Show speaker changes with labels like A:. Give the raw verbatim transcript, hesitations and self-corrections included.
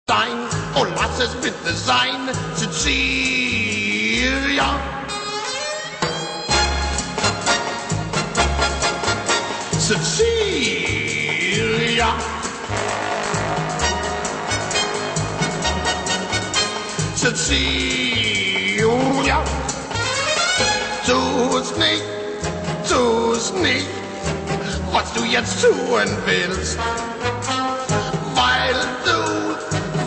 A: Dein, oh lass es bitte sein, Cecilia. Cecilia. Cecilia. Tu's nicht, tu's nicht, was du jetzt tun willst.